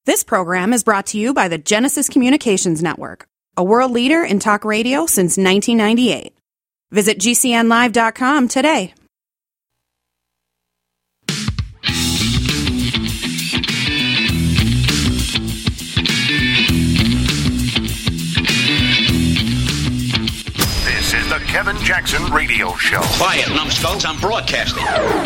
This program is brought to you by the Genesis Communications Network, a world leader in talk radio since 1998. Visit GCNlive.com today. This is the Kevin Jackson Radio Show. Quiet, numbskulls, I'm broadcasting.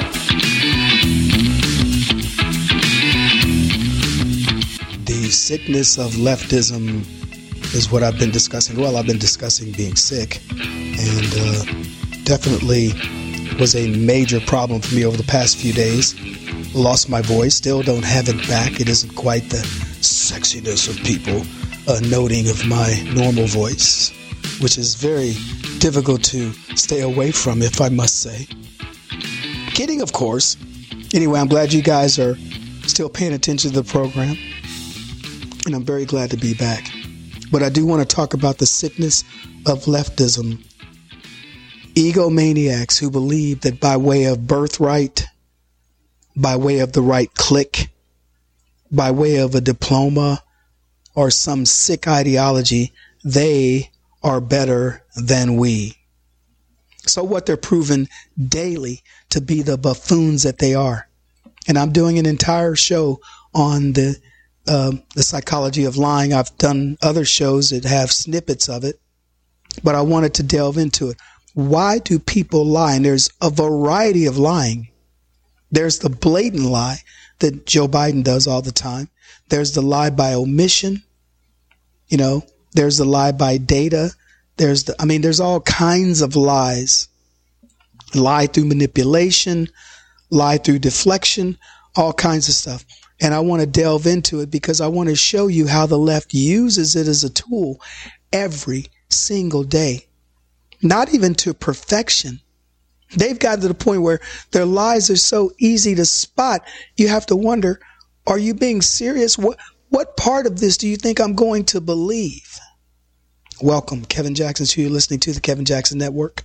The sickness of leftism is what I've been discussing. Well, I've been discussing being sick, and definitely was a major problem for me over the past few days. Lost my voice, still don't have it back. It isn't quite the sexiness of people noting of my normal voice, which is very difficult to stay away from, if I must say. Kidding, of course. Anyway, I'm glad you guys are still paying attention to the program, and I'm very glad to be back. But I do want to talk about the sickness of leftism. Egomaniacs who believe that by way of birthright, by way of the right clique, by way of a diploma or some sick ideology, they are better than we. So what they're proven daily to be the buffoons that they are. And I'm doing an entire show on the psychology of lying. I've done other shows that have snippets of it, but I wanted to delve into it. Why do people lie? And there's a variety of lying. There's the blatant lie that Joe Biden does all the time. There's the lie by omission. There's the lie by data. There's all kinds of lies. Lie through manipulation, lie through deflection, all kinds of stuff. And I want to delve into it because I want to show you how the left uses it as a tool every single day. Not even to perfection. They've got to the point where their lies are so easy to spot. You have to wonder, are you being serious? What part of this do you think I'm going to believe? Welcome, Kevin Jackson. You're listening to the Kevin Jackson Network.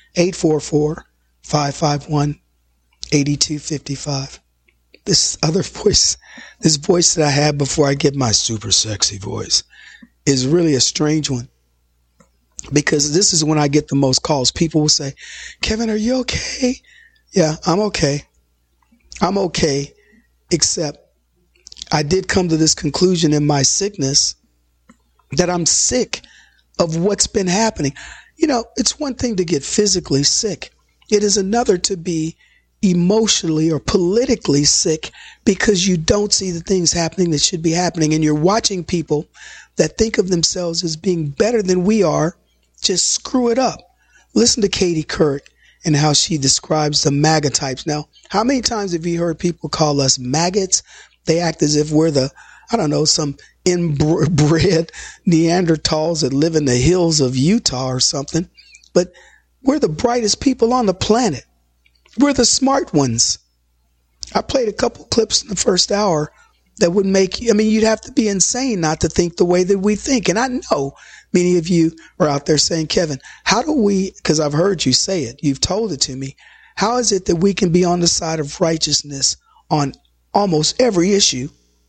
844-551-8255. This other voice, this voice that I had before I get my super sexy voice, is really a strange one. Because this is when I get the most calls. People will say, Kevin, are you okay? Yeah, I'm okay. I'm okay. Except I did come to this conclusion in my sickness that I'm sick of what's been happening. It's one thing to get physically sick. It is another to be emotionally or politically sick because you don't see the things happening that should be happening. And you're watching people that think of themselves as being better than we are just screw it up. Listen to Katie Couric and how she describes the MAGA types. Now, how many times have you heard people call us maggots? They act as if we're some inbred Neanderthals that live in the hills of Utah or something. But we're the brightest people on the planet. We're the smart ones. I played a couple clips in the first hour that would make you, you'd have to be insane not to think the way that we think. And I know many of you are out there saying, Kevin, how do we, because I've heard you say it, you've told it to me, how is it that we can be on the side of righteousness on almost every issue?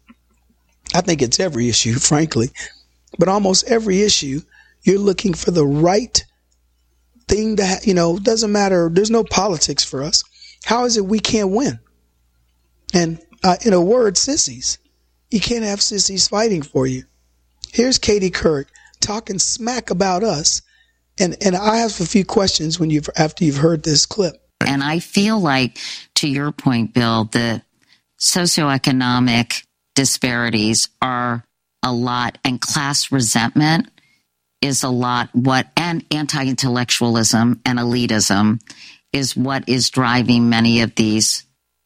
I think it's every issue, frankly, but almost every issue, you're looking for the right thing to, doesn't matter. There's no politics for us. How is it we can't win? And in a word, sissies. You can't have sissies fighting for you. Here's Katie Couric talking smack about us. And I have a few questions after you've heard this clip. And I feel like, to your point, Bill, the socioeconomic disparities are a lot, and class resentment is a lot, and anti-intellectualism and elitism is what is driving many of these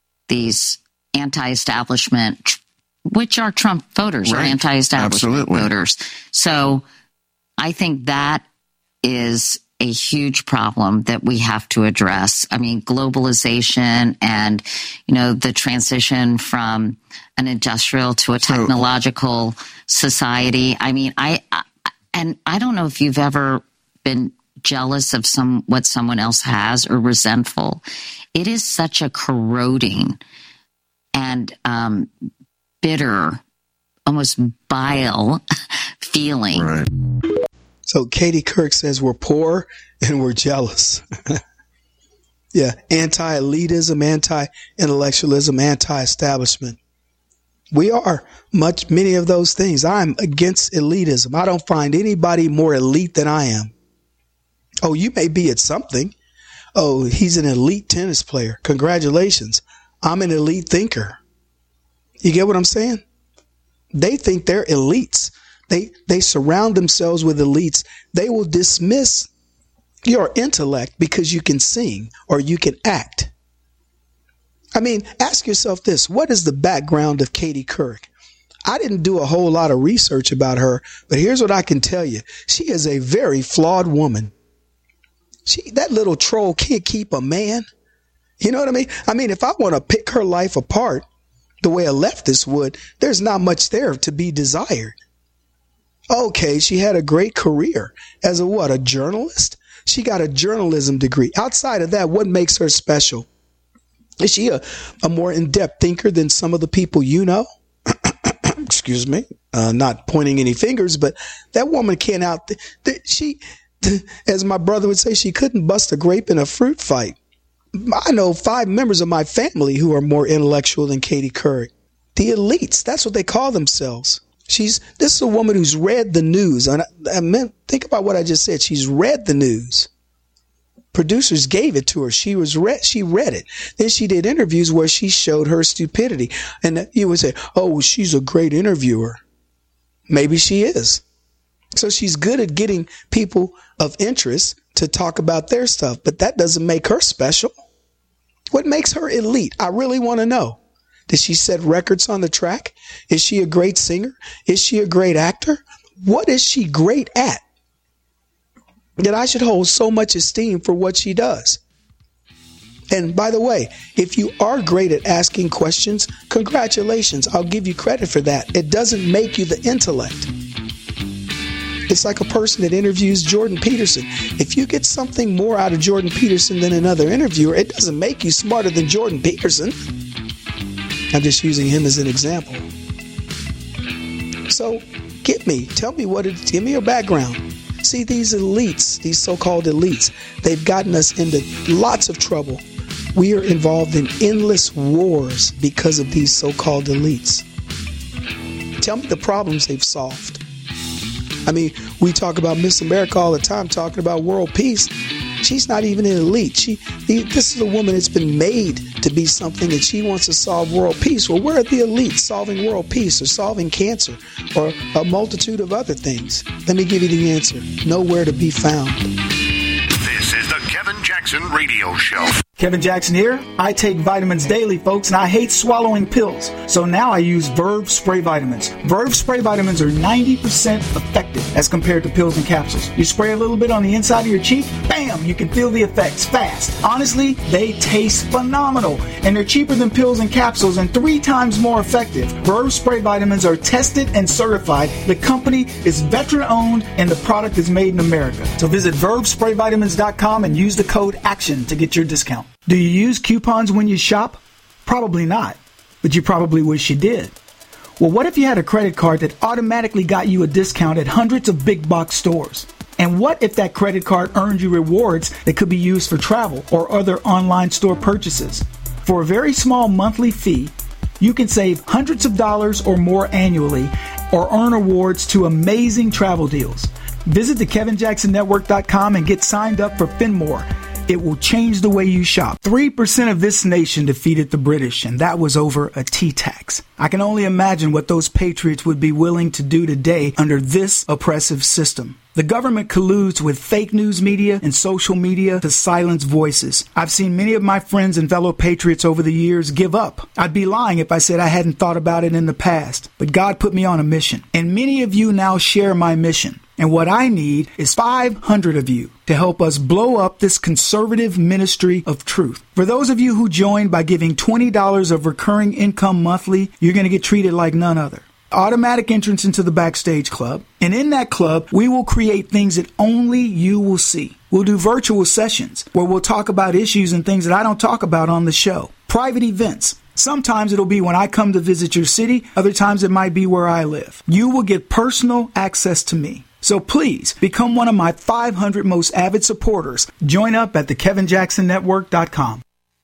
anti-establishment, which are Trump voters, right, or anti-establishment voters. So I think that is a huge problem that we have to address. Globalization and, the transition from an industrial to a technological society. I don't know if you've ever been jealous of what someone else has or resentful. It is such a corroding and bitter almost bile feeling. Right. So Katie Couric says we're poor and we're jealous. Yeah, anti-elitism, anti-intellectualism, anti-establishment. We are many of those things. I'm against elitism. I don't find anybody more elite than I am. Oh, you may be at something. Oh, he's an elite tennis player. Congratulations. I'm an elite thinker. You get what I'm saying? They think they're elites. They surround themselves with elites. They will dismiss your intellect because you can sing or you can act. I mean, ask yourself this. What is the background of Katie Couric? I didn't do a whole lot of research about her, but here's what I can tell you. She is a very flawed woman. That little troll can't keep a man. You know what I mean? I mean, if I want to pick her life apart the way a leftist would, there's not much there to be desired. Okay, she had a great career as a journalist? She got a journalism degree. Outside of that, what makes her special? Is she a more in-depth thinker than some of the people you know? Excuse me, not pointing any fingers, but that woman can't as my brother would say, she couldn't bust a grape in a fruit fight. I know 5 members of my family who are more intellectual than Katie Couric. The elites, that's what they call themselves. This is a woman who's read the news. Think about what I just said. She's read the news. Producers gave it to her. She read it. Then she did interviews where she showed her stupidity. And you would say, oh, well, she's a great interviewer. Maybe she is. So she's good at getting people of interest to talk about their stuff. But that doesn't make her special. What makes her elite? I really want to know. Did she set records on the track? Is she a great singer? Is she a great actor? What is she great at that I should hold so much esteem for what she does? And by the way, if you are great at asking questions, congratulations. I'll give you credit for that. It doesn't make you the intellect. It's like a person that interviews Jordan Peterson. If you get something more out of Jordan Peterson than another interviewer, it doesn't make you smarter than Jordan Peterson. I'm just using him as an example. So give me your background. See, these elites, these so-called elites, they've gotten us into lots of trouble. We are involved in endless wars because of these so-called elites. Tell me the problems they've solved. I mean, we talk about Miss America all the time, talking about world peace. She's not even an elite. This is a woman that's been made to be something, and she wants to solve world peace. Well, where are the elites solving world peace or solving cancer or a multitude of other things? Let me give you the answer. Nowhere to be found. This is the Kevin Jackson Radio Show. Kevin Jackson here. I take vitamins daily, folks, and I hate swallowing pills. So now I use Verve Spray Vitamins. Verve Spray Vitamins are 90% effective as compared to pills and capsules. You spray a little bit on the inside of your cheek, bam, you can feel the effects fast. Honestly, they taste phenomenal, and they're cheaper than pills and capsules and 3 times more effective. Verve Spray Vitamins are tested and certified. The company is veteran-owned, and the product is made in America. So visit VerveSprayVitamins.com and use the code ACTION to get your discount. Do you use coupons when you shop? Probably not, but you probably wish you did. Well, what if you had a credit card that automatically got you a discount at hundreds of big box stores? And what if that credit card earned you rewards that could be used for travel or other online store purchases? For a very small monthly fee, you can save hundreds of dollars or more annually or earn awards to amazing travel deals. Visit the KevinJacksonNetwork.com and get signed up for Finmore. It will change the way you shop. 3% of this nation defeated the British, and that was over a tea tax. I can only imagine what those patriots would be willing to do today under this oppressive system. The government colludes with fake news media and social media to silence voices. I've seen many of my friends and fellow patriots over the years give up. I'd be lying if I said I hadn't thought about it in the past, but God put me on a mission, and many of you now share my mission. And what I need is 500 of you to help us blow up this conservative ministry of truth. For those of you who join by giving $20 of recurring income monthly, you're going to get treated like none other. Automatic entrance into the Backstage Club. And in that club, we will create things that only you will see. We'll do virtual sessions where we'll talk about issues and things that I don't talk about on the show. private events. Sometimes it'll be when I come to visit your city. Other times it might be where I live. You will get personal access to me. So please become one of my 500 most avid supporters. Join up at thekevinjacksonnetwork.com.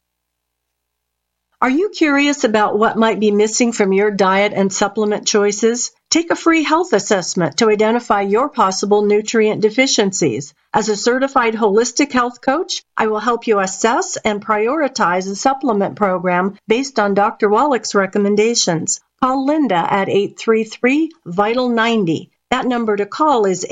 Are you curious about what might be missing from your diet and supplement choices? Take a free health assessment to identify your possible nutrient deficiencies. As a certified holistic health coach, I will help you assess and prioritize a supplement program based on Dr. Wallach's recommendations. Call Linda at 833-VITAL-90. That number to call is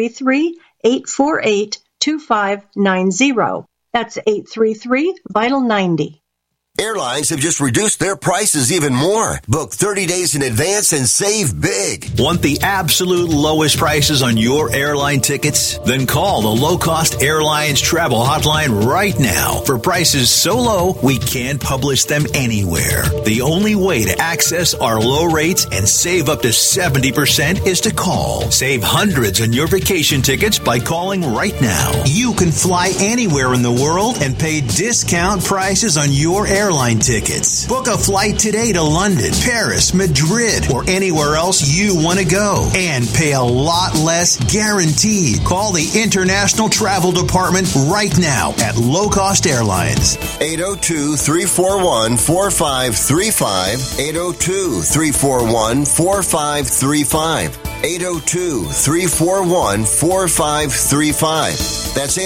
833-848-2590. That's 833-VITAL-90. Airlines have just reduced their prices even more. Book 30 days in advance and save big. Want the absolute lowest prices on your airline tickets? Then call the Low Cost Airlines Travel Hotline right now for prices so low we can't publish them anywhere. The only way to access our low rates and save up to 70% is to call. Save hundreds on your vacation tickets by calling right now. You can fly anywhere in the world and pay discount prices on your airline tickets. Book a flight today to London, Paris, Madrid, or anywhere else you want to go and pay a lot less guaranteed. Call the International Travel Department right now at Low Cost Airlines. 802-341-4535. 802-341-4535. 802-341-4535. That's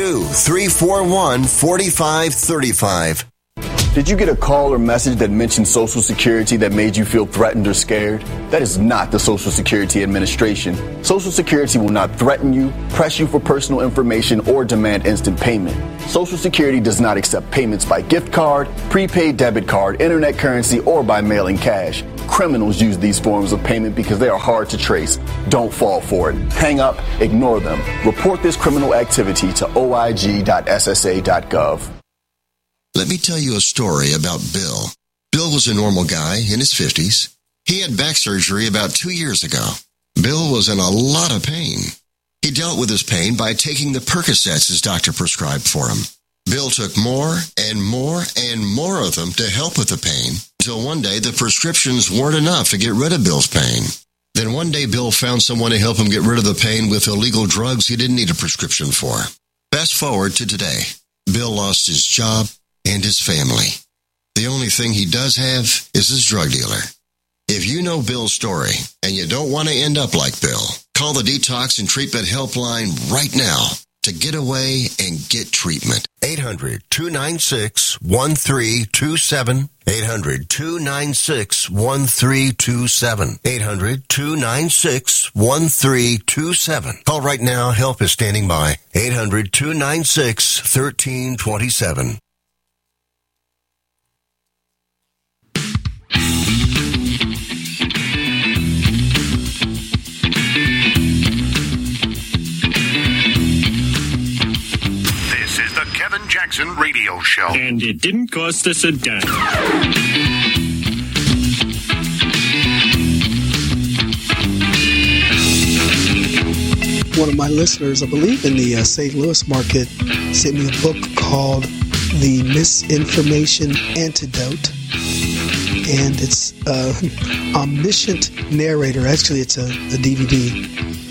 802-341-4535. Did you get a call or message that mentioned Social Security that made you feel threatened or scared? That is not the Social Security Administration. Social Security will not threaten you, press you for personal information, or demand instant payment. Social Security does not accept payments by gift card, prepaid debit card, internet currency, or by mailing cash. Criminals use these forms of payment because they are hard to trace. Don't fall for it. Hang up, ignore them. Report this criminal activity to oig.ssa.gov. Let me tell you a story about Bill. Bill was a normal guy in his 50s. He had back surgery about 2 years ago. Bill was in a lot of pain. He dealt with his pain by taking the Percocets his doctor prescribed for him. Bill took more and more and more of them to help with the pain, until one day the prescriptions weren't enough to get rid of Bill's pain. Then one day Bill found someone to help him get rid of the pain with illegal drugs he didn't need a prescription for. Fast forward to today. Bill lost his job and his family. The only thing he does have is his drug dealer. If you know Bill's story and you don't want to end up like Bill, call the Detox and Treatment Helpline right now to get away and get treatment. 800-296-1327. 800-296-1327. 800-296-1327. Call right now. Help is standing by. 800-296-1327. Kevin Jackson Radio Show. And it didn't cost us a dime. One of my listeners, I believe in the St. Louis market, sent me a book called The Misinformation Antidote. And it's Omniscient Narrator. Actually, it's a DVD.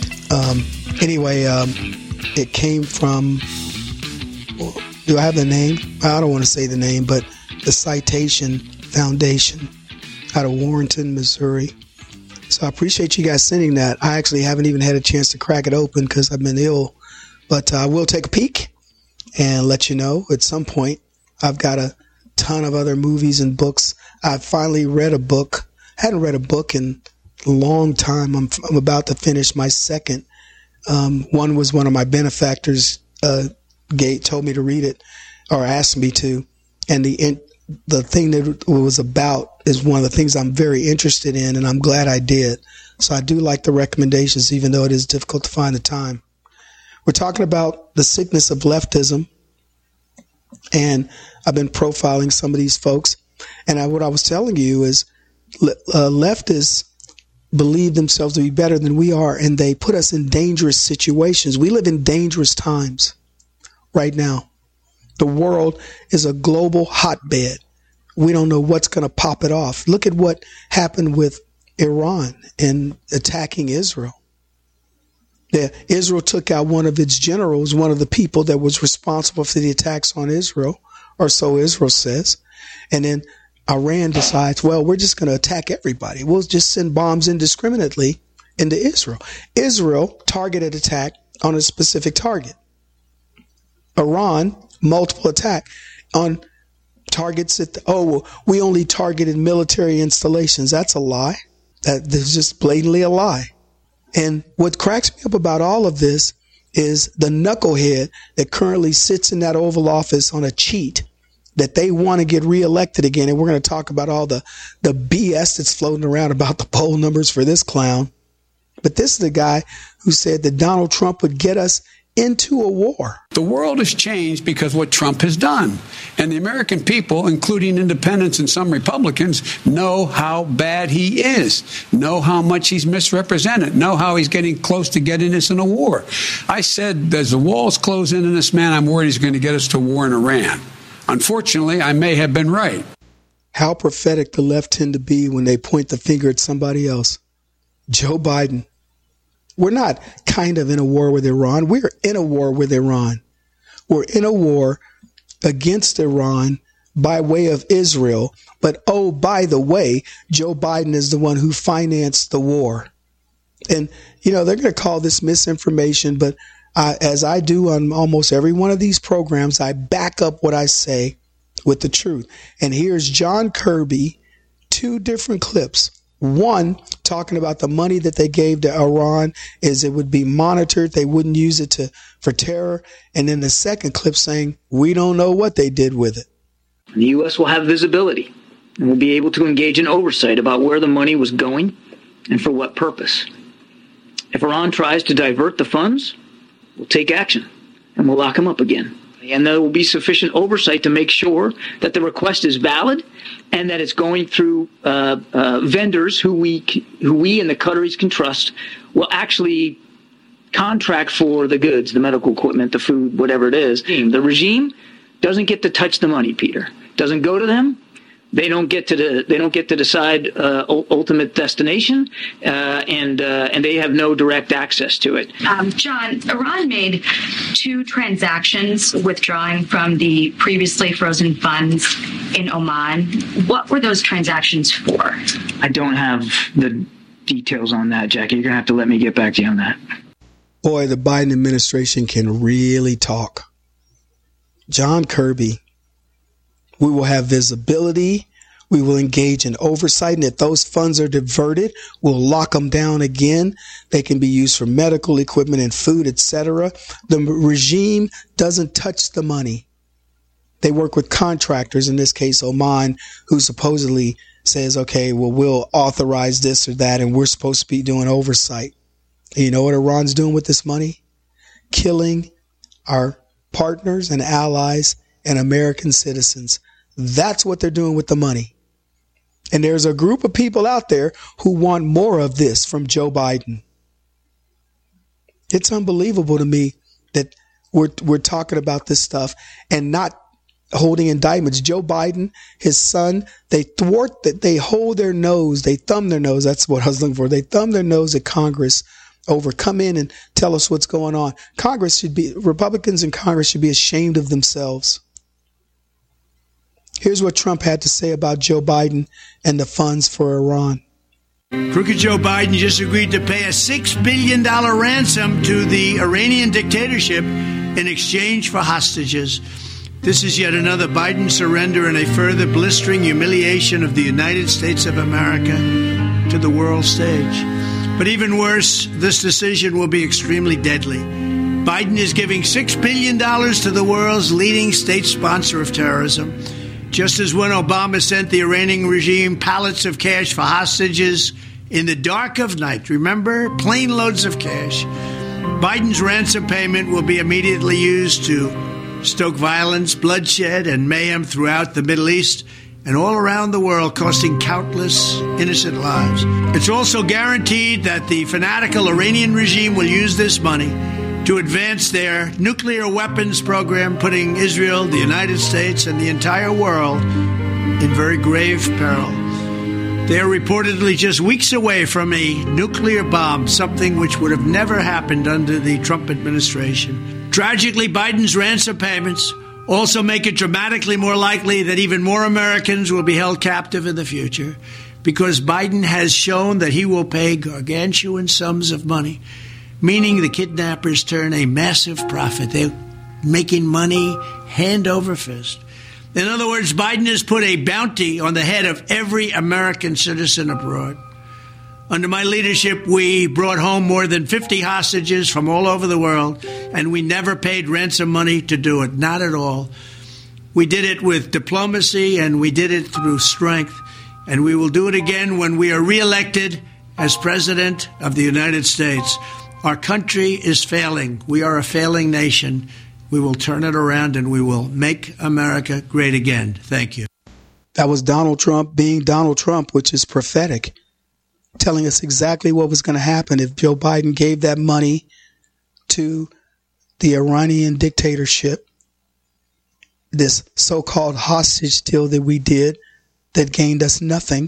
It came from... Do I have the name? I don't want to say the name, but the Citation Foundation out of Warrenton, Missouri. So I appreciate you guys sending that. I actually haven't even had a chance to crack it open because I've been ill. But I will take a peek and let you know at some point. I've got a ton of other movies and books. I finally read a book. Hadn't read a book in a long time. I'm about to finish my second. One was one of my benefactors, Gate, told me to read it or asked me to, and the thing that it was about is one of the things I'm very interested in, and I'm glad I did. So I do like the recommendations, even though it is difficult to find the time. We're talking about the sickness of leftism, and I've been profiling some of these folks, and what I was telling you is leftists believe themselves to be better than we are, and they put us in dangerous situations. We live in dangerous times right now. The world is a global hotbed. we don't know what's going to pop it off. Look at what happened with Iran and attacking Israel. Israel took out one of its generals, one of the people that was responsible for the attacks on Israel, or so Israel says. And then Iran decides, well, we're just going to attack everybody. We'll just send bombs indiscriminately into Israel. Israel targeted attack on a specific target. Iran, multiple attack on targets at we only targeted military installations. That's a lie. That's just blatantly a lie. And what cracks me up about all of this is the knucklehead that currently sits in that Oval Office on a cheat that they want to get reelected again. And we're going to talk about all the BS that's floating around about the poll numbers for this clown. But this is the guy who said that Donald Trump would get us into a war. The world has changed because of what Trump has done. And the American people, including independents and some Republicans, know how bad he is, know how much he's misrepresented, know how he's getting close to getting us in a war. I said, as the walls close in on this man, I'm worried he's going to get us to war in Iran. Unfortunately, I may have been right. How prophetic the left tend to be when they point the finger at somebody else. Joe Biden. We're not kind of in a war with Iran. We're in a war with Iran. We're in a war against Iran by way of Israel. But, oh, by the way, Joe Biden is the one who financed the war. And, you know, they're going to call this misinformation. But as I do on almost every one of these programs, I back up what I say with the truth. And here's John Kirby, 2 different clips. One, talking about the money that they gave to Iran is it would be monitored. They wouldn't use it for terror. And then the second clip saying, we don't know what they did with it. The U.S. will have visibility and will be able to engage in oversight about where the money was going and for what purpose. If Iran tries to divert the funds, we'll take action and we'll lock them up again. And there will be sufficient oversight to make sure that the request is valid and that it's going through vendors who we and the Qataris can trust will actually contract for the goods, the medical equipment, the food, whatever it is. The regime doesn't get to touch the money, Peter. Doesn't go to them. They don't get to decide ultimate destination, and they have no direct access to it. John, Iran made 2 transactions withdrawing from the previously frozen funds in Oman. What were those transactions for? I don't have the details on that, Jackie. You're going to have to let me get back to you on that. Boy, the Biden administration can really talk. John Kirby. We will have visibility. We will engage in oversight. And if those funds are diverted, we'll lock them down again. They can be used for medical equipment and food, etc. The regime doesn't touch the money. They work with contractors, in this case, Oman, who supposedly says, okay, well, we'll authorize this or that, and we're supposed to be doing oversight. And you know what Iran's doing with this money? Killing our partners and allies and American citizens. That's what they're doing with the money. And there's a group of people out there who want more of this from Joe Biden. It's unbelievable to me that we're talking about this stuff and not holding indictments. Joe Biden, his son, they thwart that, they hold their nose, they thumb their nose. That's what I was looking for. They thumb their nose at Congress over, come in and tell us what's going on. Republicans in Congress should be ashamed of themselves. Here's what Trump had to say about Joe Biden and the funds for Iran. Crooked Joe Biden just agreed to pay a $6 billion ransom to the Iranian dictatorship in exchange for hostages. This is yet another Biden surrender and a further blistering humiliation of the United States of America to the world stage. But even worse, this decision will be extremely deadly. Biden is giving $6 billion to the world's leading state sponsor of terrorism. Just as when Obama sent the Iranian regime pallets of cash for hostages in the dark of night, remember, plane loads of cash, Biden's ransom payment will be immediately used to stoke violence, bloodshed, and mayhem throughout the Middle East and all around the world, costing countless innocent lives. It's also guaranteed that the fanatical Iranian regime will use this money to advance their nuclear weapons program, putting Israel, the United States, and the entire world in very grave peril. They are reportedly just weeks away from a nuclear bomb, something which would have never happened under the Trump administration. Tragically, Biden's ransom payments also make it dramatically more likely that even more Americans will be held captive in the future, because Biden has shown that he will pay gargantuan sums of money, meaning the kidnappers turn a massive profit. They're making money hand over fist. In other words, Biden has put a bounty on the head of every American citizen abroad. Under my leadership, we brought home more than 50 hostages from all over the world, and we never paid ransom money to do it. Not at all. We did it with diplomacy, and we did it through strength, and we will do it again when we are reelected as President of the United States. Our country is failing. We are a failing nation. We will turn it around, and we will make America great again. Thank you. That was Donald Trump being Donald Trump, which is prophetic, telling us exactly what was going to happen if Joe Biden gave that money to the Iranian dictatorship, this so-called hostage deal that we did that gained us nothing.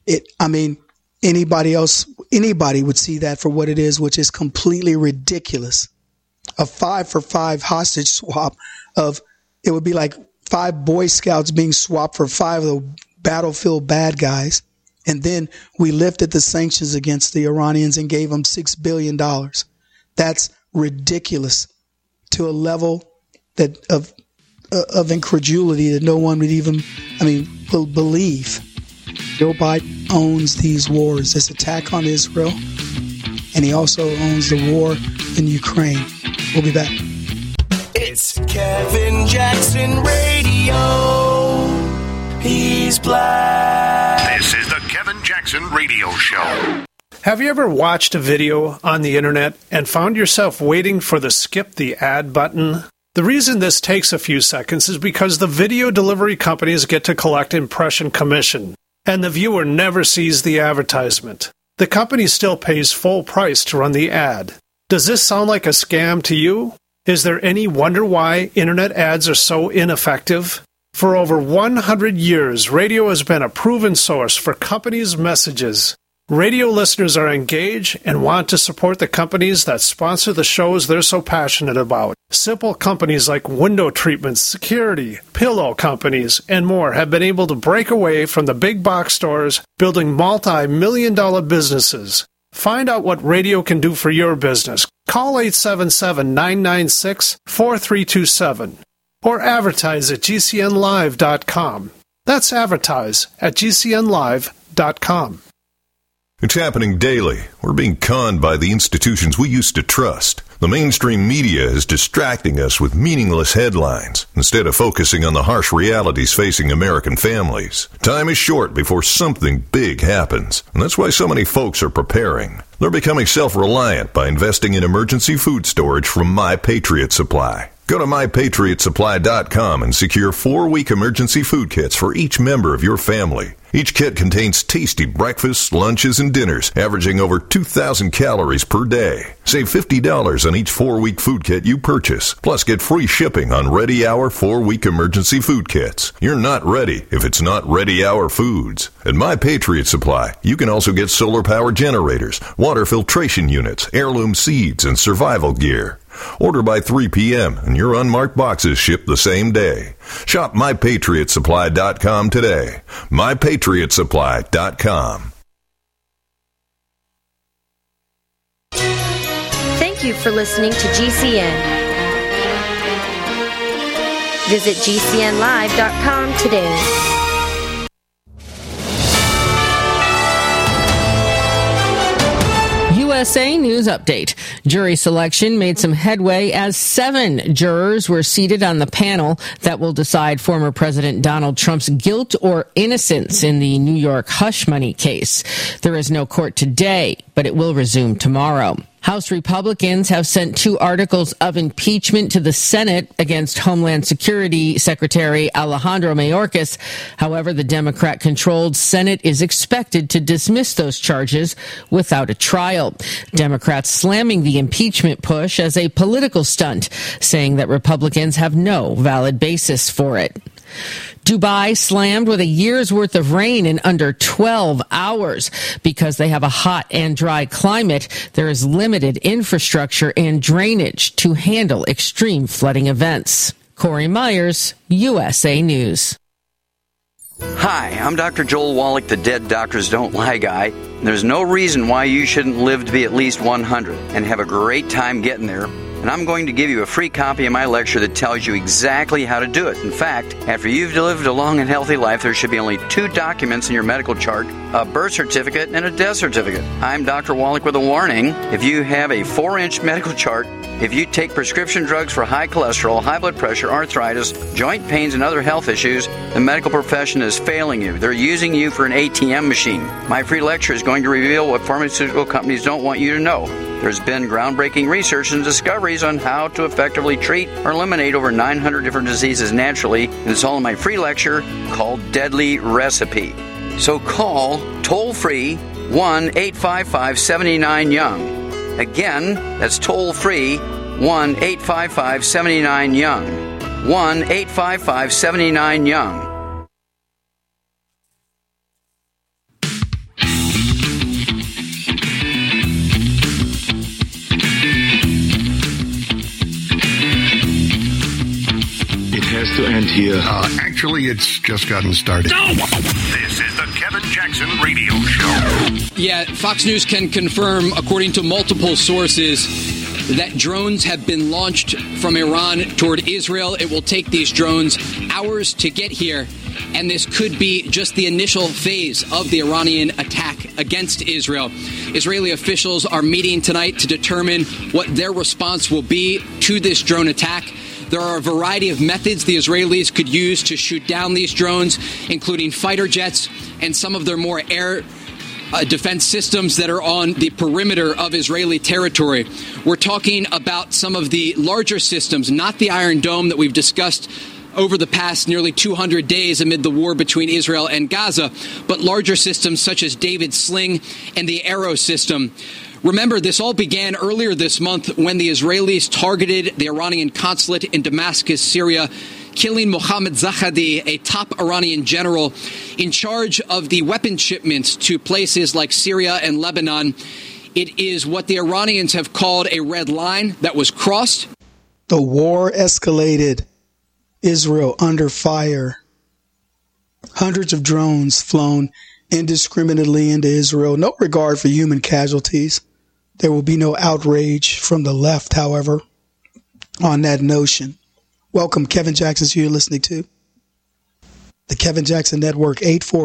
Anybody would see that for what it is, which is completely ridiculous. A 5-for-5 hostage swap it would be like 5 Boy Scouts being swapped for 5 of the battlefield bad guys. And then we lifted the sanctions against the Iranians and gave them $6 billion. That's ridiculous to a level that of incredulity that no one would even, believe. Joe Biden owns these wars, this attack on Israel, and he also owns the war in Ukraine. We'll be back. It's Kevin Jackson Radio. He's black. This is the Kevin Jackson Radio Show. Have you ever watched a video on the internet and found yourself waiting for the skip the ad button? The reason this takes a few seconds is because the video delivery companies get to collect impression commission, and the viewer never sees the advertisement. The company still pays full price to run the ad. Does this sound like a scam to you? Is there any wonder why internet ads are so ineffective? For over 100 years, radio has been a proven source for companies' messages. Radio listeners are engaged and want to support the companies that sponsor the shows they're so passionate about. Simple companies like window treatments, security, pillow companies, and more have been able to break away from the big box stores, building multi-million-dollar businesses. Find out what radio can do for your business. Call 877-996-4327 or advertise at GCNlive.com. That's advertise at GCNlive.com. It's happening daily. We're being conned by the institutions we used to trust. The mainstream media is distracting us with meaningless headlines instead of focusing on the harsh realities facing American families. Time is short before something big happens, and that's why so many folks are preparing. They're becoming self-reliant by investing in emergency food storage from My Patriot Supply. Go to MyPatriotSupply.com and secure 4-week emergency food kits for each member of your family. Each kit contains tasty breakfasts, lunches, and dinners, averaging over 2,000 calories per day. Save $50 on each 4-week food kit you purchase. Plus, get free shipping on Ready Hour 4-week emergency food kits. You're not ready if it's not Ready Hour foods. At My Patriot Supply, you can also get solar power generators, water filtration units, heirloom seeds, and survival gear. Order by 3 p.m. and your unmarked boxes ship the same day. Shop MyPatriotSupply.com today. MyPatriotSupply.com. Thank you for listening to GCN. Visit GCNlive.com today. USA News Update. Jury selection made some headway as 7 jurors were seated on the panel that will decide former President Donald Trump's guilt or innocence in the New York hush money case. There is no court today, but it will resume tomorrow. House Republicans have sent 2 articles of impeachment to the Senate against Homeland Security Secretary Alejandro Mayorkas. However, the Democrat-controlled Senate is expected to dismiss those charges without a trial. Democrats slamming the impeachment push as a political stunt, saying that Republicans have no valid basis for it. Dubai slammed with a year's worth of rain in under 12 hours. Because they have a hot and dry climate, there is limited infrastructure and drainage to handle extreme flooding events. Corey Myers, USA News. Hi, I'm Dr. Joel Wallach, the Dead Doctors Don't Lie guy. There's no reason why you shouldn't live to be at least 100 and have a great time getting there. And I'm going to give you a free copy of my lecture that tells you exactly how to do it. In fact, after you've lived a long and healthy life, there should be only 2 documents in your medical chart, a birth certificate and a death certificate. I'm Dr. Wallach with a warning. If you have a 4-inch medical chart, if you take prescription drugs for high cholesterol, high blood pressure, arthritis, joint pains, and other health issues, the medical profession is failing you. They're using you for an ATM machine. My free lecture is going to reveal what pharmaceutical companies don't want you to know. There's been groundbreaking research and discoveries on how to effectively treat or eliminate over 900 different diseases naturally, and it's all in my free lecture called Deadly Recipe. So call toll-free 1-855-79-YOUNG. Again, that's toll-free 1-855-79-YOUNG. 1-855-79-YOUNG. Has to end here. Actually, it's just gotten started. This is the Kevin Jackson Radio Show. Yeah, Fox News can confirm, according to multiple sources, that drones have been launched from Iran toward Israel. It will take these drones hours to get here, and this could be just the initial phase of the Iranian attack against Israel. Israeli officials are meeting tonight to determine what their response will be to this drone attack. There are a variety of methods the Israelis could use to shoot down these drones, including fighter jets and some of their more air defense systems that are on the perimeter of Israeli territory. We're talking about some of the larger systems, not the Iron Dome that we've discussed over the past nearly 200 days amid the war between Israel and Gaza, but larger systems such as David's Sling and the Arrow system. Remember, this all began earlier this month when the Israelis targeted the Iranian consulate in Damascus, Syria, killing Mohammad Zaghadi, a top Iranian general in charge of the weapon shipments to places like Syria and Lebanon. It is what the Iranians have called a red line that was crossed. The war escalated. Israel under fire. Hundreds of drones flown indiscriminately into Israel. No regard for human casualties. There will be no outrage from the left, however, on that notion. Welcome, Kevin Jackson, who you're listening to. The Kevin Jackson Network,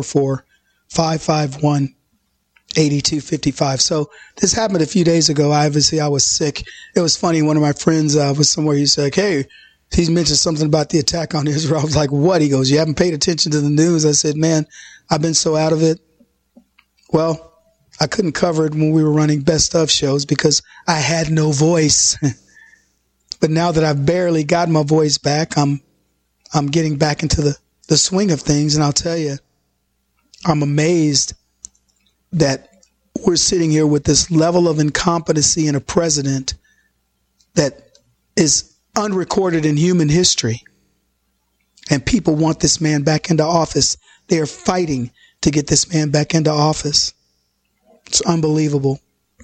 844-551-8255. So this happened a few days ago. Obviously, I was sick. It was funny. One of my friends was somewhere. He said, hey, he mentioned something about the attack on Israel. I was like, what? He goes, you haven't paid attention to the news? I said, man, I've been so out of it. Well, I couldn't cover it when we were running best of shows because I had no voice. But now that I've barely got my voice back, I'm getting back into the swing of things. And I'll tell you, I'm amazed that we're sitting here with this level of incompetency in a president that is unrecorded in human history. And people want this man back into office. They are fighting to get this man back into office. It's unbelievable.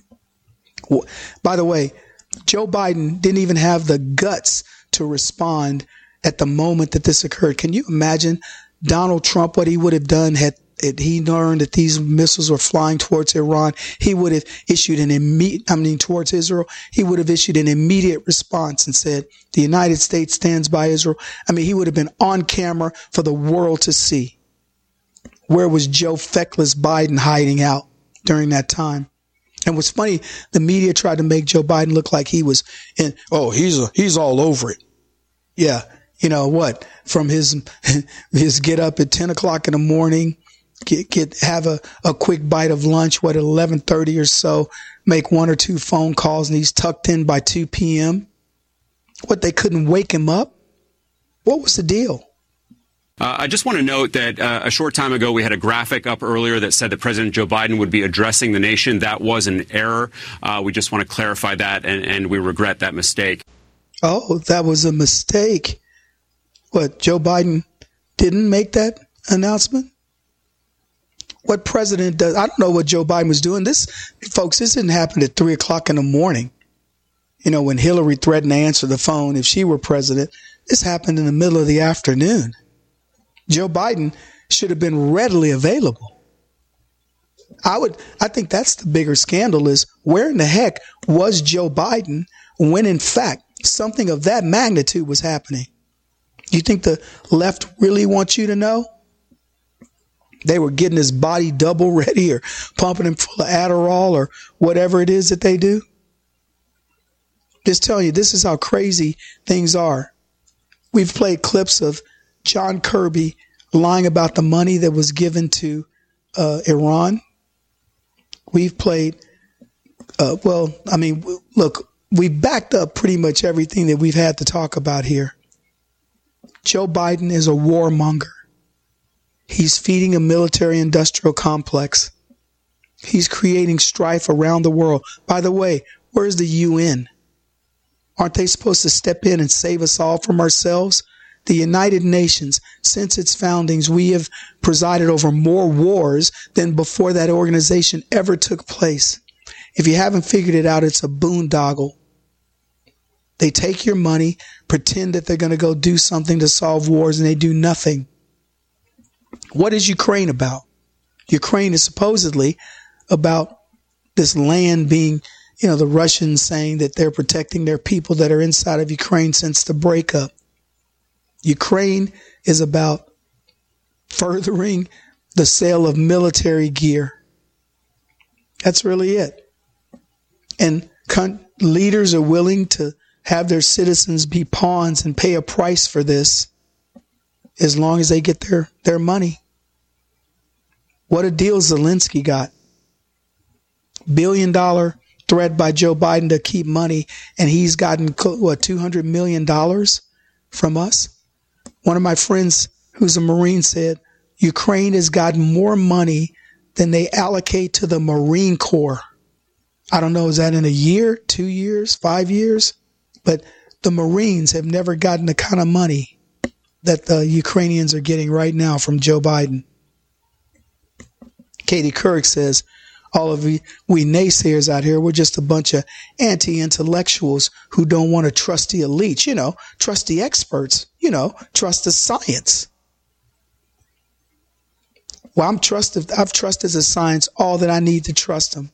By the way, Joe Biden didn't even have the guts to respond at the moment that this occurred. Can you imagine Donald Trump, what he would have done had he learned that these missiles were flying towards Iran? He would have issued towards Israel. He would have issued an immediate response and said, the United States stands by Israel. He would have been on camera for the world to see. Where was Joe Feckless Biden hiding out during that time? And what's funny, the media tried to make Joe Biden look like he was he's all over it. Yeah. You know what? From his get up at 10 o'clock in the morning, have a quick bite of lunch, at 11:30 or so, make 1 or 2 phone calls, and he's tucked in by 2 p.m. What, they couldn't wake him up? What was the deal? I just want to note that a short time ago, we had a graphic up earlier that said that President Joe Biden would be addressing the nation. That was an error. We just want to clarify that, and we regret that mistake. Oh, that was a mistake. What, Joe Biden didn't make that announcement? What president does? I don't know what Joe Biden was doing. This didn't happen at 3:00 in the morning. When Hillary threatened to answer the phone if she were president. This happened in the middle of the afternoon. Joe Biden should have been readily available. I think that's the bigger scandal, is where in the heck was Joe Biden when in fact something of that magnitude was happening? You think the left really wants you to know? They were getting his body double ready or pumping him full of Adderall or whatever it is that they do. Just telling you, this is how crazy things are. We've played clips of John Kirby lying about the money that was given to Iran. We've played, look, we backed up pretty much everything that we've had to talk about here. Joe Biden is a warmonger. He's feeding a military-industrial complex. He's creating strife around the world. By the way, where's the UN? Aren't they supposed to step in and save us all from ourselves? The United Nations, since its foundings, we have presided over more wars than before that organization ever took place. If you haven't figured it out, it's a boondoggle. They take your money, pretend that they're going to go do something to solve wars, and they do nothing. What is Ukraine about? Ukraine is supposedly about this land being, the Russians saying that they're protecting their people that are inside of Ukraine since the breakup. Ukraine is about furthering the sale of military gear. That's really it. And leaders are willing to have their citizens be pawns and pay a price for this as long as they get their money. What a deal Zelensky got. $1 billion threat by Joe Biden to keep money, and he's gotten, $200 million from us? One of my friends who's a Marine said, Ukraine has gotten more money than they allocate to the Marine Corps. I don't know, is that in a year, 2 years, 5 years? But the Marines have never gotten the kind of money that the Ukrainians are getting right now from Joe Biden. Katie Couric says, all of we naysayers out here, we're just a bunch of anti-intellectuals who don't want to trust the elites, trust the experts, trust the science. Well, I've trusted the science all that I need to trust them.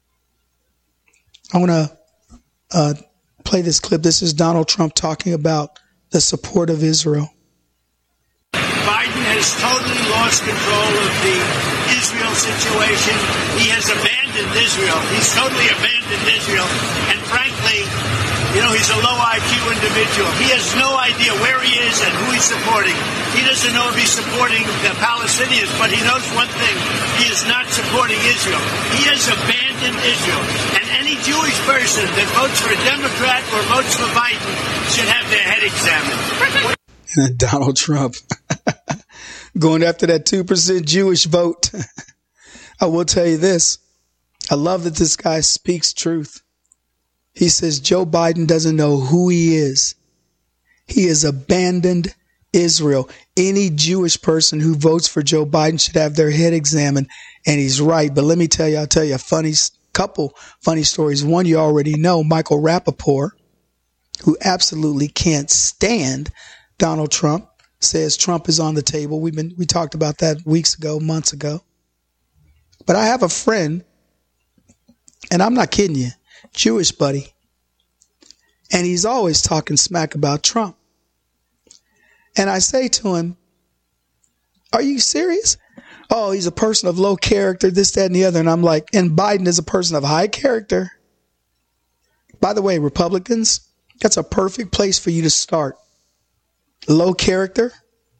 I want to play this clip. This is Donald Trump talking about the support of Israel. Biden has totally lost control of the Israel situation. He has abandoned Israel. He's totally abandoned Israel. And frankly, he's a low IQ individual. He has no idea where he is and who he's supporting. He doesn't know if he's supporting the Palestinians, but he knows one thing. He is not supporting Israel. He has abandoned Israel. And any Jewish person that votes for a Democrat or votes for Biden should have their head examined. Donald Trump going after that 2% Jewish vote. I will tell you this. I love that this guy speaks truth. He says Joe Biden doesn't know who he is. He has abandoned Israel. Any Jewish person who votes for Joe Biden should have their head examined. And he's right. But let me tell you, I'll tell you a couple funny stories. One you already know, Michael Rappaport, who absolutely can't stand Donald Trump, says Trump is on the table. We talked about that months ago. But I have a friend, and I'm not kidding you, Jewish buddy, and he's always talking smack about Trump. And I say to him, are you serious? Oh, he's a person of low character, this, that, and the other. And I'm like, and Biden is a person of high character. By the way, Republicans, that's a perfect place for you to start. Low character.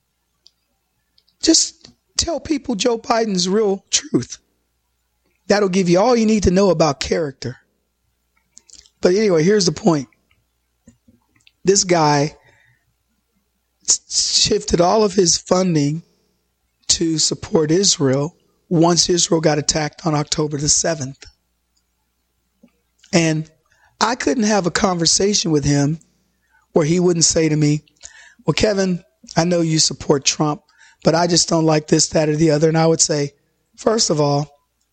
Just tell people Joe Biden's real truth. That'll give you all you need to know about character. But anyway, here's the point. This guy shifted all of his funding to support Israel once Israel got attacked on October the 7th. And I couldn't have a conversation with him where he wouldn't say to me, well, Kevin, I know you support Trump, but I just don't like this, that, or the other. And I would say, first of all,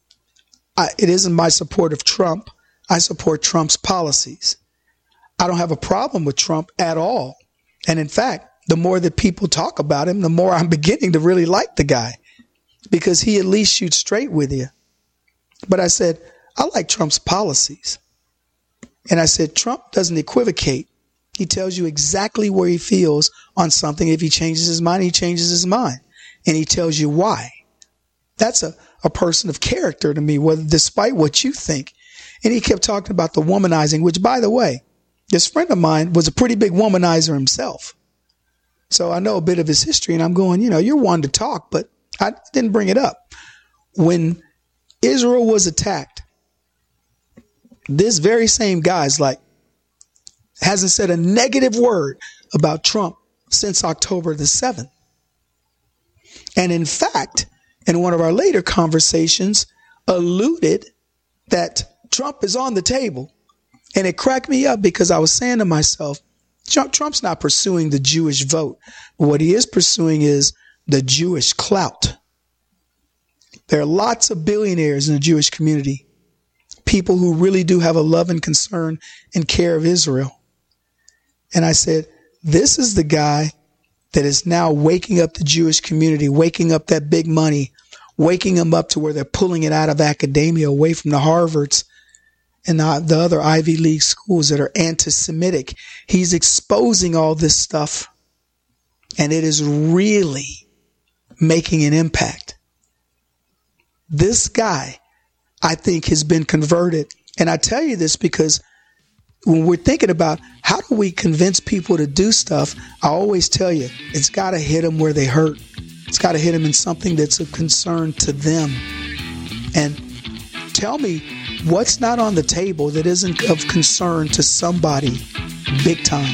it isn't my support of Trump. I support Trump's policies. I don't have a problem with Trump at all. And in fact, the more that people talk about him, the more I'm beginning to really like the guy, because he at least shoots straight with you. But I said, I like Trump's policies. And I said, Trump doesn't equivocate. He tells you exactly where he feels on something. If he changes his mind, he changes his mind. And he tells you why. That's a person of character to me, whether despite what you think. And he kept talking about the womanizing, which, by the way, this friend of mine was a pretty big womanizer himself. So I know a bit of his history, and I'm going, you're one to talk, but I didn't bring it up. When Israel was attacked, this very same guy's hasn't said a negative word about Trump since October the 7th. And in fact, in one of our later conversations, alluded that Trump is on the table. And it cracked me up because I was saying to myself, Trump's not pursuing the Jewish vote. What he is pursuing is the Jewish clout. There are lots of billionaires in the Jewish community, people who really do have a love and concern and care of Israel. And I said, this is the guy that is now waking up the Jewish community, waking up that big money, waking them up to where they're pulling it out of academia, away from the Harvards and the other Ivy League schools that are anti-Semitic. He's exposing all this stuff, and it is really making an impact. This guy, I think, has been converted. And I tell you this because when we're thinking about how do we convince people to do stuff, I always tell you, it's got to hit them where they hurt. It's got to hit them in something that's of concern to them. And tell me what's not on the table that isn't of concern to somebody big time.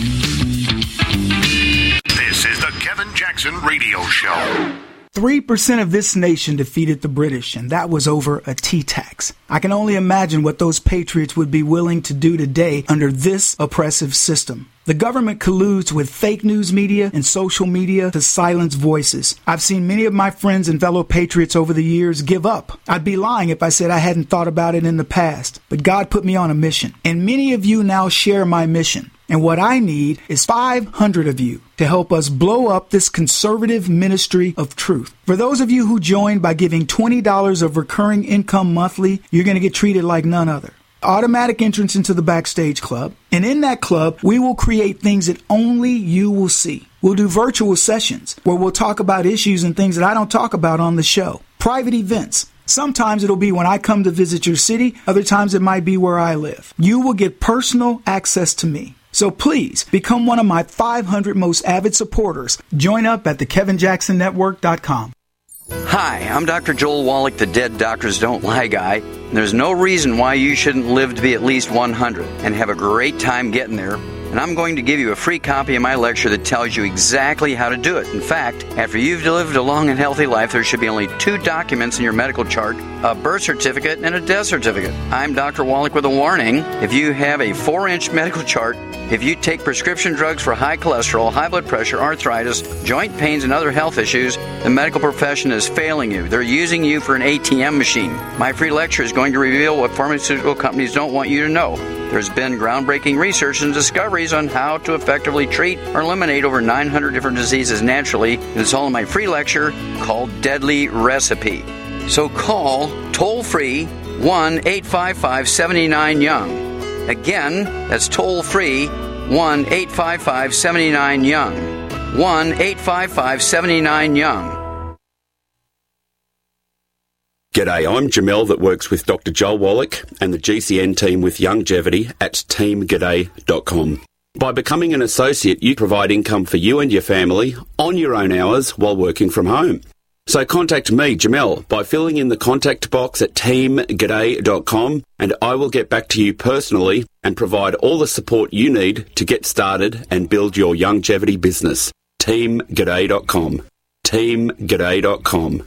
This is the Kevin Jackson Radio Show. 3% of this nation defeated the British, and that was over a tea tax. I can only imagine what those patriots would be willing to do today under this oppressive system. The government colludes with fake news media and social media to silence voices. I've seen many of my friends and fellow patriots over the years give up. I'd be lying if I said I hadn't thought about it in the past, but God put me on a mission, and many of you now share my mission. And what I need is 500 of you to help us blow up this conservative ministry of truth. For those of you who join by giving $20 of recurring income monthly, you're going to get treated like none other. Automatic entrance into the Backstage Club. And in that club, we will create things that only you will see. We'll do virtual sessions where we'll talk about issues and things that I don't talk about on the show. Private events. Sometimes it'll be when I come to visit your city. Other times it might be where I live. You will get personal access to me. So please become one of my 500 most avid supporters. Join up at thekevinjacksonnetwork.com. Hi, I'm Dr. Joel Wallach, the Dead Doctors Don't Lie guy. There's no reason why you shouldn't live to be at least 100 and have a great time getting there. And I'm going to give you a free copy of my lecture that tells you exactly how to do it. In fact, after you've lived a long and healthy life, there should be only 2 documents in your medical chart, a birth certificate and a death certificate. I'm Dr. Wallach with a warning. If you have a 4-inch medical chart, if you take prescription drugs for high cholesterol, high blood pressure, arthritis, joint pains, and other health issues, the medical profession is failing you. They're using you for an ATM machine. My free lecture is going to reveal what pharmaceutical companies don't want you to know. There's been groundbreaking research and discoveries on how to effectively treat or eliminate over 900 different diseases naturally. It's all in my free lecture called Deadly Recipe. So call toll-free 1-855-79-YOUNG. Again, that's toll-free 1-855-79-YOUNG. 1-855-79-YOUNG. G'day, I'm Jamel that works with Dr. Joel Wallach and the GCN team with Longevity at teamg'day.com. By becoming an associate, you provide income for you and your family on your own hours while working from home. So contact me, Jamel, by filling in the contact box at teamg'day.com, and I will get back to you personally and provide all the support you need to get started and build your longevity business. teamg'day.com. teamg'day.com.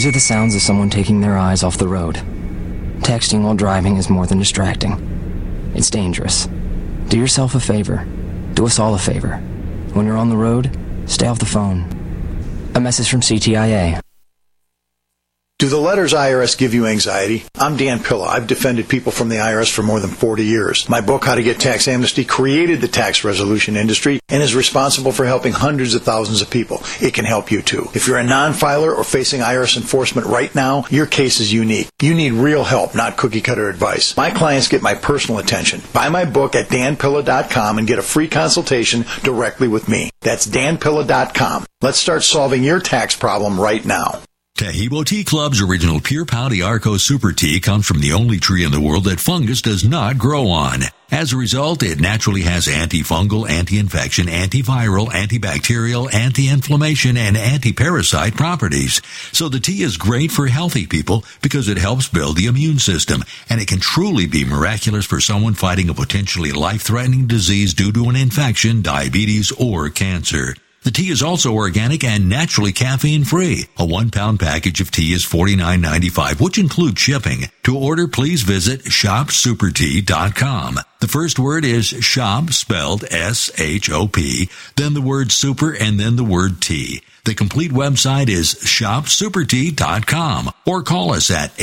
These are the sounds of someone taking their eyes off the road. Texting while driving is more than distracting. It's dangerous. Do yourself a favor. Do us all a favor. When you're on the road, stay off the phone. A message from CTIA. Do the letters IRS give you anxiety? I'm Dan Pilla. I've defended people from the IRS for more than 40 years. My book, How to Get Tax Amnesty, created the tax resolution industry and is responsible for helping hundreds of thousands of people. It can help you too. If you're a non-filer or facing IRS enforcement right now, your case is unique. You need real help, not cookie-cutter advice. My clients get my personal attention. Buy my book at danpilla.com and get a free consultation directly with me. That's danpilla.com. Let's start solving your tax problem right now. Tahibo Tea Club's original Pure Pau Arco Super Tea comes from the only tree in the world that fungus does not grow on. As a result, it naturally has antifungal, anti-infection, antiviral, antibacterial, anti-inflammation, and anti-parasite properties. So the tea is great for healthy people because it helps build the immune system, and it can truly be miraculous for someone fighting a potentially life-threatening disease due to an infection, diabetes, or cancer. The tea is also organic and naturally caffeine-free. A 1-pound package of tea is $49.95, which includes shipping. To order, please visit shopsupertea.com. The first word is shop, spelled S-H-O-P, then the word super, and then the word tea. The complete website is shopsupertea.com or call us at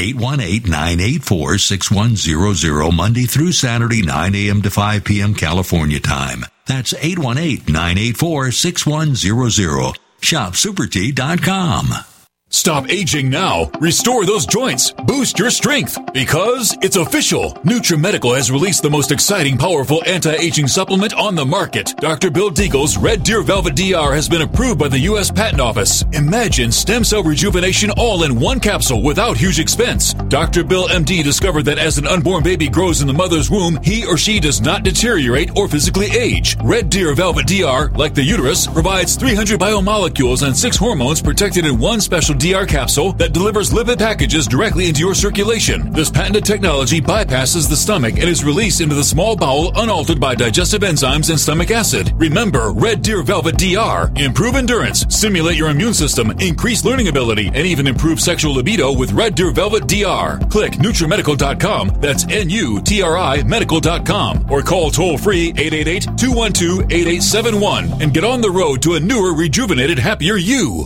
818-984-6100 Monday through Saturday, 9 a.m. to 5 p.m. California time. That's 818-984-6100. ShopSuperTea.com. Stop aging now. Restore those joints. Boost your strength. Because it's official. NutriMedical has released the most exciting, powerful anti-aging supplement on the market. Dr. Bill Deagle's Red Deer Velvet DR has been approved by the U.S. Patent Office. Imagine stem cell rejuvenation all in one capsule without huge expense. Dr. Bill MD discovered that as an unborn baby grows in the mother's womb, he or she does not deteriorate or physically age. Red Deer Velvet DR, like the uterus, provides 300 biomolecules and 6 hormones protected in one special DR capsule that delivers lipid packages directly into your circulation. This patented technology bypasses the stomach and is released into the small bowel unaltered by digestive enzymes and stomach acid. Remember, Red Deer Velvet DR. Improve endurance, stimulate your immune system, increase learning ability, and even improve sexual libido with Red Deer Velvet DR. Click NutriMedical.com, that's N-U-T-R-I medical.com, or call toll-free 888-212-8871 and get on the road to a newer, rejuvenated, happier you.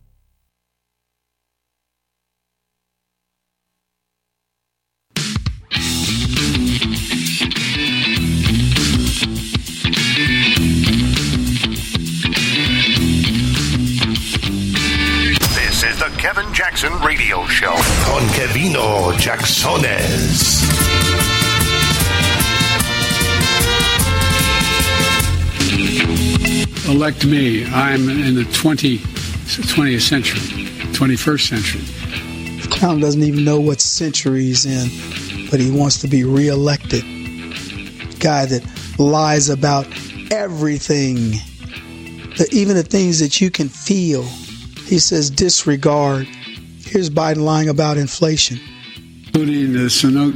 Kevin Jackson Radio Show. Con Kevino Jacksones. Elect me. I'm in the 20th century, 21st century. The clown doesn't even know what century he's in, but he wants to be reelected. Guy that lies about everything, even the things that you can feel. He says disregard. Here's Biden lying about inflation. Including the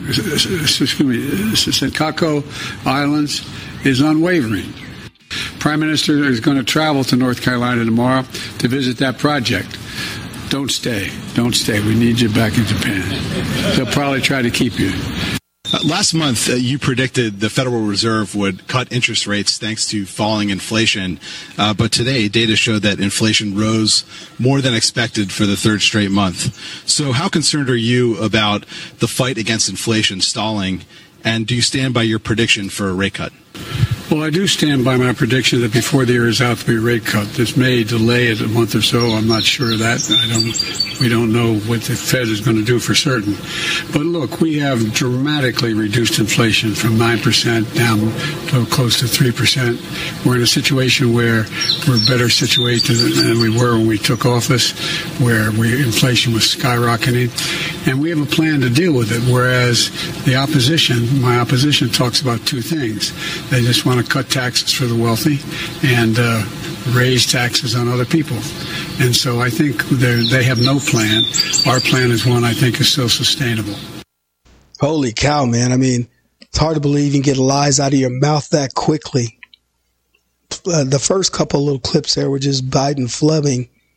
Senkaku Islands is unwavering. Prime Minister is going to travel to North Carolina tomorrow to visit that project. Don't stay. Don't stay. We need you back in Japan. They'll probably try to keep you. Last month, you predicted the Federal Reserve would cut interest rates thanks to falling inflation. But today, data showed that inflation rose more than expected for the third straight month. So how concerned are you about the fight against inflation stalling? And do you stand by your prediction for a rate cut? Well, I do stand by my prediction that before the year is out, there'll be a rate cut. This may delay it a month or so. I'm not sure of that. We don't know what the Fed is going to do for certain. But look, we have dramatically reduced inflation from 9% down to close to 3%. We're in a situation where we're better situated than we were when we took office, where inflation was skyrocketing. And we have a plan to deal with it, whereas my opposition talks about two things. They just want to cut taxes for the wealthy and raise taxes on other people. And so I think they have no plan. Our plan is one I think is still sustainable. Holy cow, man. I mean, it's hard to believe you can get lies out of your mouth that quickly. The first couple little clips there were just Biden flubbing.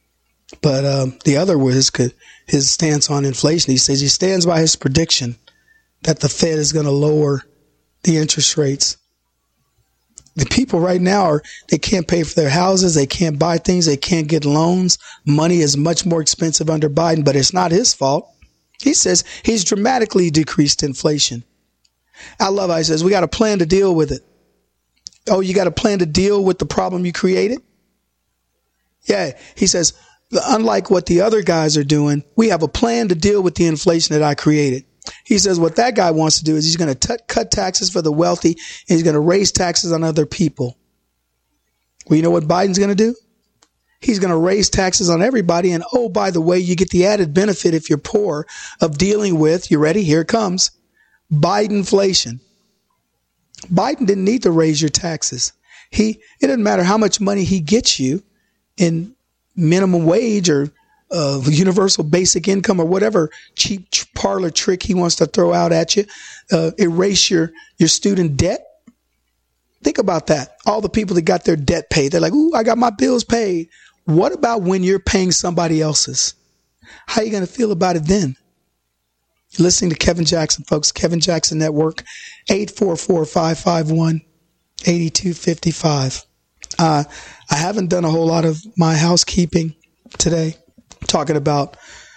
But the other was his stance on inflation. He says he stands by his prediction that the Fed is going to lower the interest rates. The people right now they can't pay for their houses. They can't buy things. They can't get loans. Money is much more expensive under Biden, but it's not his fault. He says he's dramatically decreased inflation. I love how he says we got a plan to deal with it. Oh, you got a plan to deal with the problem you created? Yeah. He says, unlike what the other guys are doing, we have a plan to deal with the inflation that I created. He says what that guy wants to do is he's going to cut taxes for the wealthy, and he's going to raise taxes on other people. Well, you know what Biden's going to do? He's going to raise taxes on everybody. And, oh, by the way, you get the added benefit if you're poor of dealing with, you ready? Here it comes, Bidenflation. Biden didn't need to raise your taxes. It doesn't matter how much money he gets you in minimum wage or universal basic income or whatever cheap parlor trick he wants to throw out at you, erase your student debt. Think about that. All the people that got their debt paid, they're like, ooh, I got my bills paid. What about when you're paying somebody else's? How are you going to feel about it then? You're listening to Kevin Jackson, folks. Kevin Jackson Network, 844-551-8255. I haven't done a whole lot of my housekeeping today, talking about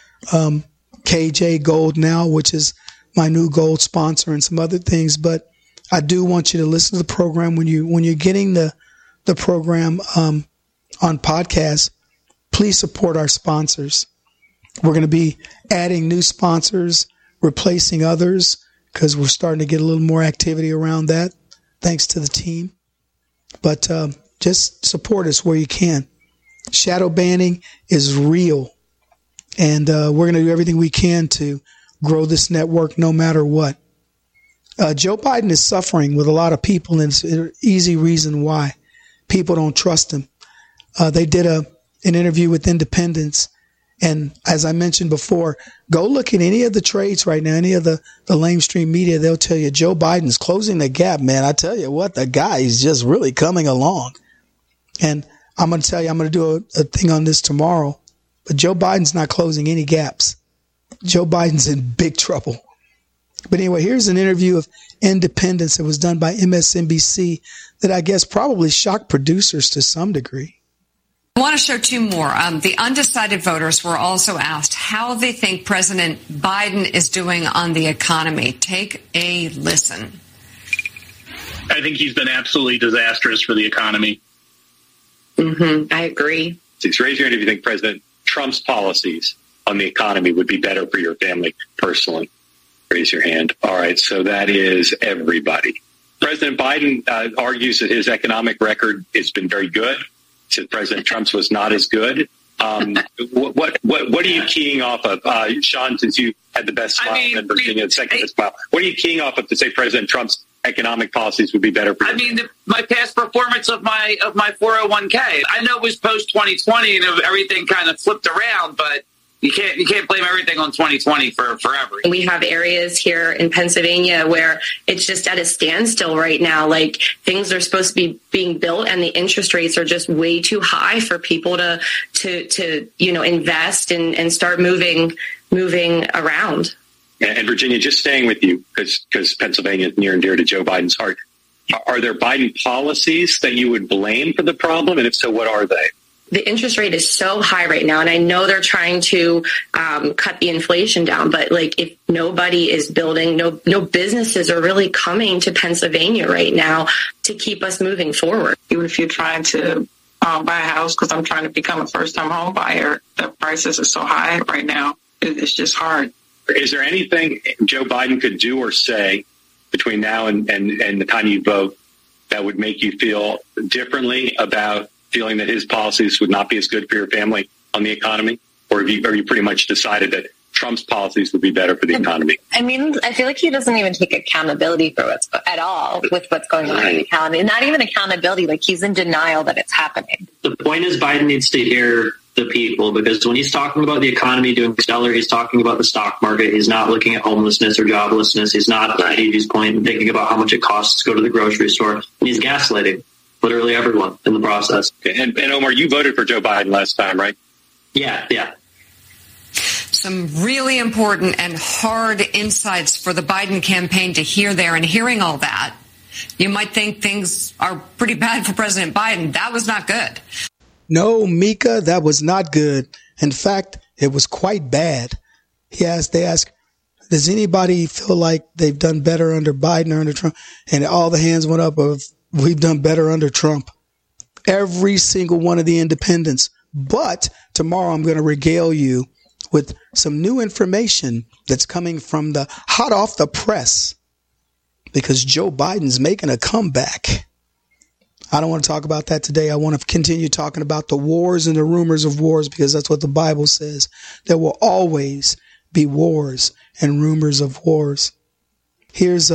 KJ Gold Now, which is my new gold sponsor, and some other things. But I do want you to listen to the program when you're getting the program on podcast. Please support our sponsors. We're going to be adding new sponsors, replacing others, because we're starting to get a little more activity around that, thanks to the team. But just support us where you can. Shadow banning is real, and we're going to do everything we can to grow this network no matter what. Joe Biden is suffering with a lot of people, and it's an easy reason why. People don't trust him. They did an interview with Independence, and as I mentioned before, go look at any of the trades right now, any of the lamestream media. They'll tell you Joe Biden's closing the gap, man. I tell you what, the guy is just really coming along. And I'm going to tell you, I'm going to do a thing on this tomorrow, but Joe Biden's not closing any gaps. Joe Biden's in big trouble. But anyway, here's an interview of Independence that was done by MSNBC that I guess probably shocked producers to some degree. I want to show two more. The undecided voters were also asked how they think President Biden is doing on the economy. Take a listen. I think he's been absolutely disastrous for the economy. I agree. Raise your hand if you think President Trump's policies on the economy would be better for your family personally. Raise your hand. All right, so that is everybody. President Biden argues that his economic record has been very good. Said President Trump's was not as good. What are you keying off of, Sean? Since you had the best smile and Virginia the second best smile, what are you keying off of to say President Trump's economic policies would be better for you? My past performance of my 401k. I know it was post 2020 and everything kind of flipped around, but you can't blame everything on 2020 for forever. We have areas here in Pennsylvania where it's just at a standstill right now. Like things are supposed to be being built and the interest rates are just way too high for people to invest and start moving around. And Virginia, just staying with you because Pennsylvania is near and dear to Joe Biden's heart. Are there Biden policies that you would blame for the problem? And if so, what are they? The interest rate is so high right now, and I know they're trying to cut the inflation down, but like if nobody is building, no businesses are really coming to Pennsylvania right now to keep us moving forward. Even if you're trying to buy a house, because I'm trying to become a first-time home buyer, the prices are so high right now. It's just hard. Is there anything Joe Biden could do or say between now and the time you vote that would make you feel differently about feeling that his policies would not be as good for your family on the economy? Or have you pretty much decided that Trump's policies would be better for the economy? I mean, I feel like he doesn't even take accountability for at all with what's going on in the economy. Not even accountability, like he's in denial that it's happening. The point is Biden needs to hear the people, because when he's talking about the economy doing stellar, he's talking about the stock market. He's not looking at homelessness or joblessness. He's not, at Evie's point, thinking about how much it costs to go to the grocery store. And he's gaslighting literally everyone in the process. Okay. And Omar, you voted for Joe Biden last time, right? Yeah. Some really important and hard insights for the Biden campaign to hear there. And hearing all that, you might think things are pretty bad for President Biden. That was not good. No, Mika, that was not good. In fact, it was quite bad. They asked, does anybody feel like they've done better under Biden or under Trump? And all the hands went up of, we've done better under Trump. Every single one of the independents. But tomorrow I'm going to regale you with some new information that's coming from the hot off the press, because Joe Biden's making a comeback. I don't want to talk about that today. I want to continue talking about the wars and the rumors of wars, because that's what the Bible says. There will always be wars and rumors of wars. Here's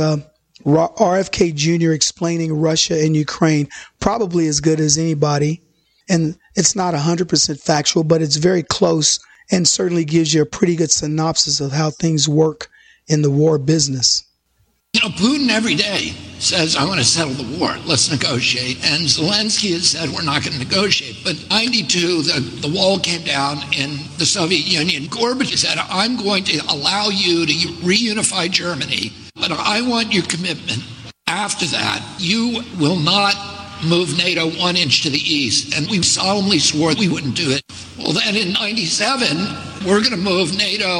RFK Jr. explaining Russia and Ukraine, probably as good as anybody. And it's not 100% factual, but it's very close and certainly gives you a pretty good synopsis of how things work in the war business. You know, Putin every day says, I want to settle the war. Let's negotiate. And Zelensky has said, we're not going to negotiate. But in 92, the wall came down in the Soviet Union. Gorbachev said, I'm going to allow you to reunify Germany, but I want your commitment. After that, you will not move NATO 1 inch to the east. And we solemnly swore we wouldn't do it. Well, then in 97, we're going to move NATO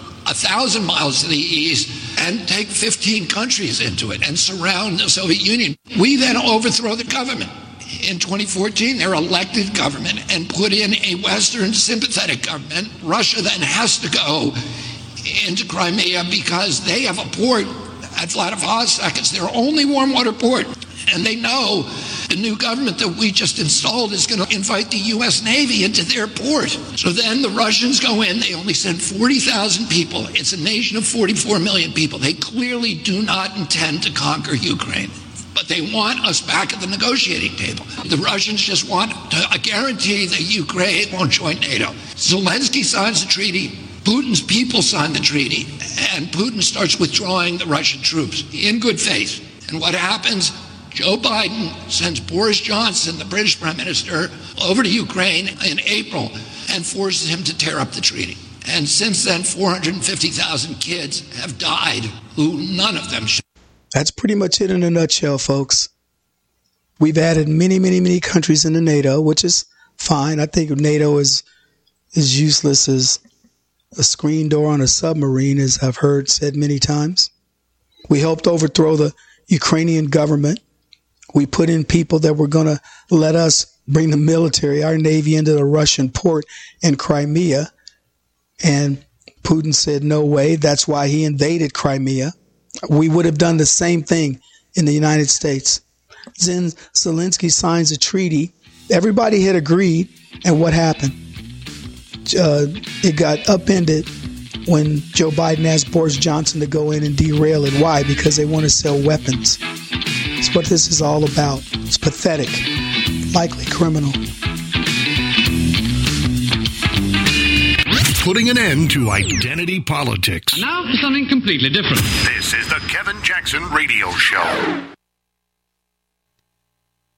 1,000 miles to the east and take 15 countries into it and surround the Soviet Union. We then overthrow the government. In 2014, their elected government, and put in a Western sympathetic government. Russia then has to go into Crimea because they have a port at Vladivostok. It's their only warm water port. And they know the new government that we just installed is going to invite the U.S. Navy into their port. So then the Russians go in. They only send 40,000 people. It's a nation of 44 million people. They clearly do not intend to conquer Ukraine. But they want us back at the negotiating table. The Russians just want a guarantee that Ukraine won't join NATO. Zelensky signs the treaty. Putin's people sign the treaty. And Putin starts withdrawing the Russian troops in good faith. And what happens? Joe Biden sends Boris Johnson, the British Prime Minister, over to Ukraine in April and forces him to tear up the treaty. And since then, 450,000 kids have died who none of them should. That's pretty much it in a nutshell, folks. We've added many, many, many countries into NATO, which is fine. I think NATO is useless as a screen door on a submarine, as I've heard said many times. We helped overthrow the Ukrainian government. We put in people that were going to let us bring the military, our Navy, into the Russian port in Crimea. And Putin said, no way. That's why he invaded Crimea. We would have done the same thing in the United States. Then Zelensky signs a treaty. Everybody had agreed. And what happened? It got upended when Joe Biden asked Boris Johnson to go in and derail it. Why? Because they want to sell weapons. It's what this is all about. It's pathetic, likely criminal. Putting an end to identity politics. Now for something completely different. This is the Kevin Jackson Radio Show.